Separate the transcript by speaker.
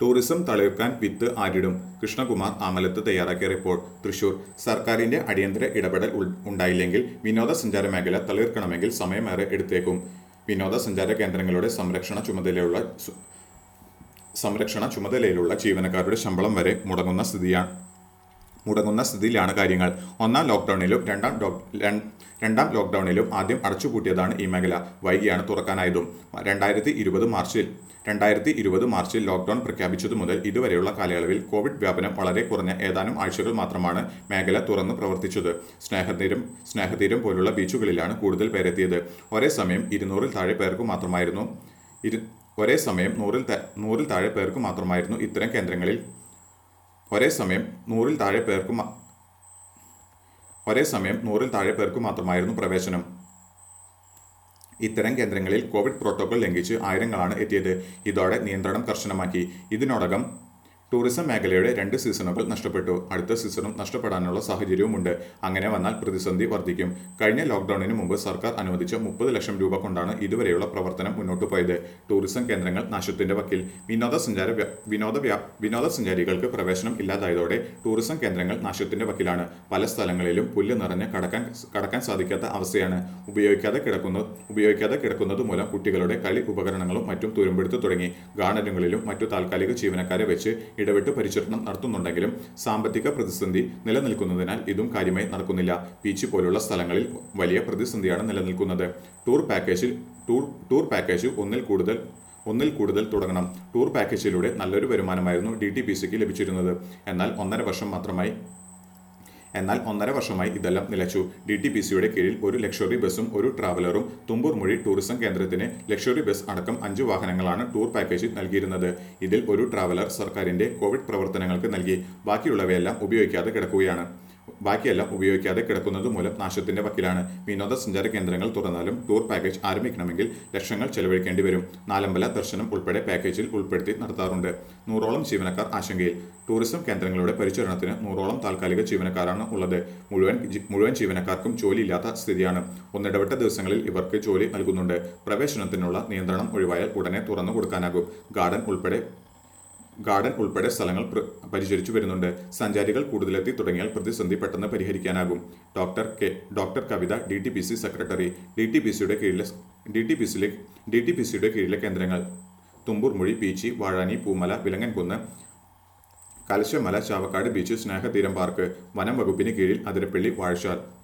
Speaker 1: Tourism തളിർക്കാൻ വിത്ത് ആരിടും? കൃഷ്ണകുമാർ ആമലത്ത് തയ്യാറാക്കിയ report. Thrissur. സർക്കാരിന്റെ അടിയന്തര ഇടപെടൽ ഉണ്ടായില്ലെങ്കിൽ വിനോദസഞ്ചാര മേഖല തളിർക്കണമെങ്കിൽ സമയമേറെ എടുത്തേക്കും. വിനോദസഞ്ചാര കേന്ദ്രങ്ങളുടെ സംരക്ഷണ ചുമതലയിലുള്ള ജീവനക്കാരുടെ ശമ്പളം വരെ മുടങ്ങുന്ന സ്ഥിതിയിലാണ് കാര്യങ്ങൾ. ഒന്നാം ലോക്ക്ഡൌണിലും രണ്ടാം ലോക്ക്ഡൌണിലും ആദ്യം അടച്ചുപൂട്ടിയതാണ് ഈ മേഖല. വൈകിയാണ് തുറക്കാനായതും. 2020 മാർച്ചിൽ ലോക്ക്ഡൌൺ പ്രഖ്യാപിച്ചതു മുതൽ ഇതുവരെയുള്ള കാലയളവിൽ കോവിഡ് വ്യാപനം വളരെ കുറഞ്ഞ ഏതാനും ആഴ്ചകൾ മാത്രമാണ് മേഖല തുറന്നു പ്രവർത്തിച്ചത്. സ്നേഹതീരം പോലുള്ള ബീച്ചുകളിലാണ് കൂടുതൽ പേരെത്തിയത്. ഒരേ സമയം 200-ൽ താഴെ പേർക്ക് മാത്രമായിരുന്നു ഇത്തരം കേന്ദ്രങ്ങളിൽ ഒരേ സമയം 100-ൽ താഴെ പേർക്ക് മാത്രമായിരുന്നു പ്രവേശനം. ഇത്തരം കേന്ദ്രങ്ങളിൽ കോവിഡ് പ്രോട്ടോകോൾ ലംഘിച്ച് ആയിരങ്ങളാണ് എത്തിയത്. ഇതോടെ നിയന്ത്രണം കർശനമാക്കി. ഇതിനോടകം ടൂറിസം മേഖലയുടെ 2 സീസണുകൾ നഷ്ടപ്പെട്ടു. അടുത്ത സീസണും നഷ്ടപ്പെടാനുള്ള സാഹചര്യവുമുണ്ട്. അങ്ങനെ വന്നാൽ പ്രതിസന്ധി വർദ്ധിക്കും. കഴിഞ്ഞ ലോക്ക്ഡൌണിന് മുമ്പ് സർക്കാർ അനുവദിച്ച 30 ലക്ഷം രൂപ കൊണ്ടാണ് ഇതുവരെയുള്ള പ്രവർത്തനം മുന്നോട്ടു പോയത്. ടൂറിസം കേന്ദ്രങ്ങൾ നാശത്തിന്റെ വക്കിൽ. വിനോദസഞ്ചാരികൾക്ക് പ്രവേശനം ഇല്ലാതായതോടെ ടൂറിസം കേന്ദ്രങ്ങൾ നാശത്തിന്റെ വക്കിലാണ്. പല സ്ഥലങ്ങളിലും പുല്ല് നിറഞ്ഞ് കടക്കാൻ സാധിക്കാത്ത അവസ്ഥയാണ്. ഉപയോഗിക്കാതെ കിടക്കുന്നത് മൂലം കുട്ടികളുടെ കളി ഉപകരണങ്ങളും മറ്റും തുരുമ്പെടുത്തു തുടങ്ങി. ഗാർഡനുകളിലും മറ്റു താൽക്കാലിക ജീവനക്കാരെ വെച്ച് ഇടവിട്ട് പരിചരണം നടത്തുന്നുണ്ടെങ്കിലും സാമ്പത്തിക പ്രതിസന്ധി നിലനിൽക്കുന്നതിനാൽ ഇതും കാര്യമായി നടക്കുന്നില്ല. ബീച്ച് പോലുള്ള സ്ഥലങ്ങളിൽ വലിയ പ്രതിസന്ധിയാണ് നിലനിൽക്കുന്നത്. ടൂർ പാക്കേജ് ഒന്നിൽ കൂടുതൽ തുടങ്ങണം. ടൂർ പാക്കേജിലൂടെ നല്ലൊരു വരുമാനമായിരുന്നു DTPCക്ക് ലഭിച്ചിരുന്നത്. എന്നാൽ 1.5 വർഷമായി ഇതെല്ലാം നിലച്ചു. DTPCയുടെ കീഴിൽ ഒരു ലക്ഷറി ബസും ഒരു ട്രാവലറും തുമ്പൂർ മൊഴി ടൂറിസം കേന്ദ്രത്തിന് ലക്ഷറി ബസ് അടക്കം 5 വാഹനങ്ങളാണ് ടൂർ പാക്കേജിൽ നൽകിയിരുന്നത്. ഇതിൽ ഒരു ട്രാവലർ സർക്കാരിന്റെ കോവിഡ് പ്രവർത്തനങ്ങൾക്ക് നൽകി. ബാക്കിയെല്ലാം ഉപയോഗിക്കാതെ കിടക്കുന്നത് മൂലം നാശത്തിന്റെ വക്കിലാണ്. വിനോദസഞ്ചാര കേന്ദ്രങ്ങൾ തുറന്നാലും ടൂർ പാക്കേജ് ആരംഭിക്കണമെങ്കിൽ ലക്ഷങ്ങൾ ചെലവഴിക്കേണ്ടി വരും. നാലമ്പല ദർശനം ഉൾപ്പെടെ പാക്കേജിൽ ഉൾപ്പെടുത്തി നടത്താറുണ്ട്. 100ഓളം ജീവനക്കാർ ആശങ്കയിൽ. ടൂറിസം കേന്ദ്രങ്ങളുടെ പരിചരണത്തിന് 100ഓളം താൽക്കാലിക ജീവനക്കാരാണ് ഉള്ളത്. മുഴുവൻ ജീവനക്കാർക്കും ജോലിയില്ലാത്ത സ്ഥിതിയാണ്. ഒന്നിടവിട്ട ദിവസങ്ങളിൽ ഇവർക്ക് ജോലി നൽകുന്നുണ്ട്. പ്രവേശനത്തിനുള്ള നിയന്ത്രണം ഒഴിവായാൽ ഉടനെ തുറന്നു കൊടുക്കാനാകും. ഗാർഡൻ ഉൾപ്പെടെ സ്ഥലങ്ങൾ പരിചരിച്ചു വരുന്നുണ്ട്. സഞ്ചാരികൾ കൂടുതലെത്തി തുടങ്ങിയാൽ പ്രതിസന്ധി പെട്ടെന്ന് പരിഹരിക്കാനാകും. Doctor Kavitha, DTPC secretary. DTPCയുടെ കീഴിലെ കേന്ദ്രങ്ങൾ Thumboormuzhi, Peechi, Vazhani, Poomala, Vilangankunnu, Kalashamala, Chavakkad beach, Snehatheeram park. വനം വകുപ്പിന് കീഴിൽ അതിരപ്പള്ളി, വാഴച്ചാൽ.